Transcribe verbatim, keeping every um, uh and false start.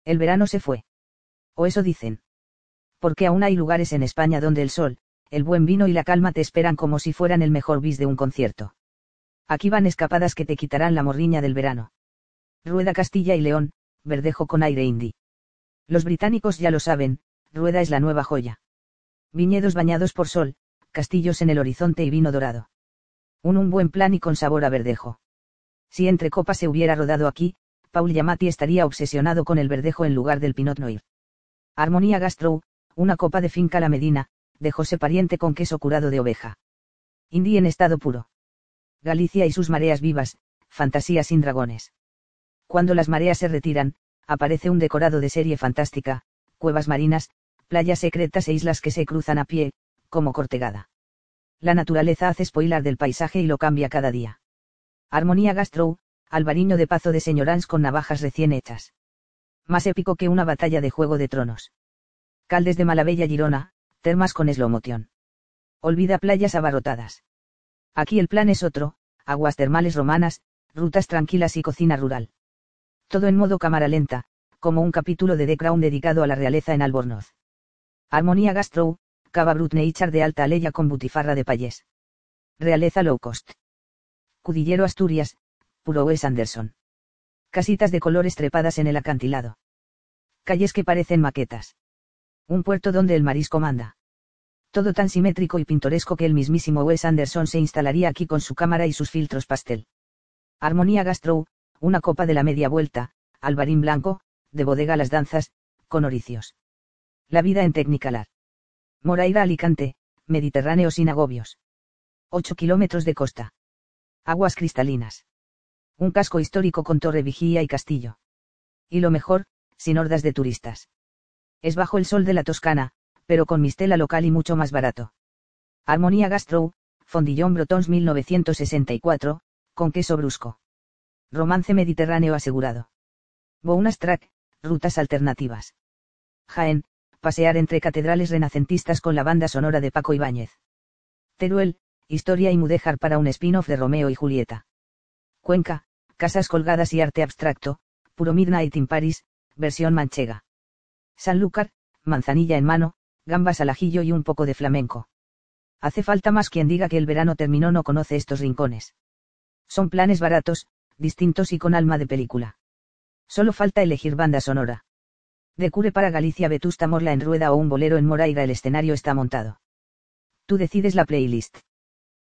El verano se fue. O eso dicen. Porque aún hay lugares en España donde el sol, el buen vino y la calma te esperan como si fueran el mejor bis de un concierto. Aquí van escapadas que te quitarán la morriña del verano. Rueda Castilla y León, Verdejo con aire indie. Los británicos ya lo saben, Rueda es la nueva joya. Viñedos bañados por sol, castillos en el horizonte y vino dorado. Un un buen plan y con sabor a Verdejo. Si Entre Copas se hubiera rodado aquí, Paul Giamatti estaría obsesionado con el Verdejo en lugar del Pinot Noir. Armonía Gastro, una copa de finca La Medina, de José Pariente con queso curado de oveja. Indie en estado puro. Galicia y sus mareas vivas, fantasía sin dragones. Cuando las mareas se retiran, aparece un decorado de serie fantástica, cuevas marinas, playas secretas e islas que se cruzan a pie, como Cortegada. La naturaleza hace spoiler del paisaje y lo cambia cada día. Armonía Gastro, albariño de Pazo de Señorans con navajas recién hechas. Más épico que una batalla de Juego de Tronos. Caldes de Malabella Girona, termas con slow motion. Olvida playas abarrotadas. Aquí el plan es otro, aguas termales romanas, rutas tranquilas y cocina rural. Todo en modo cámara lenta, como un capítulo de The Crown dedicado a la realeza en Albornoz. Armonía Gastro, cava brut nature de alta aleya con butifarra de payés. Realeza low cost. Cudillero Asturias, puro Wes Anderson. Casitas de colores trepadas en el acantilado. Calles que parecen maquetas. Un puerto donde el marisco manda. Todo tan simétrico y pintoresco que el mismísimo Wes Anderson se instalaría aquí con su cámara y sus filtros pastel. Armonía Gastro, una copa de la media vuelta, albarín blanco, de bodega Las Danzas, con oricios. La vida en Technicolor. Moraira Alicante, Mediterráneo sin agobios. ocho kilómetros de costa. Aguas cristalinas. Un casco histórico con torre vigía y castillo. Y lo mejor, sin hordas de turistas. Es bajo el sol de la Toscana, pero con mistela local y mucho más barato. Armonía Gastro, Fondillón Brotons mil novecientos sesenta y cuatro, con queso brusco. Romance mediterráneo asegurado. Bonus track, rutas alternativas. Jaén, pasear entre catedrales renacentistas con la banda sonora de Paco Ibáñez. Teruel, historia y mudéjar para un spin-off de Romeo y Julieta. Cuenca, casas colgadas y arte abstracto, puro Midnight in Paris, versión manchega. Sanlúcar, manzanilla en mano, gambas al ajillo y un poco de flamenco. Hace falta más quien diga que el verano terminó no conoce estos rincones. Son planes baratos, distintos y con alma de película. Solo falta elegir banda sonora. De Cure para Galicia Vetusta Morla en Rueda o un bolero en Moraira el escenario está montado. Tú decides la playlist.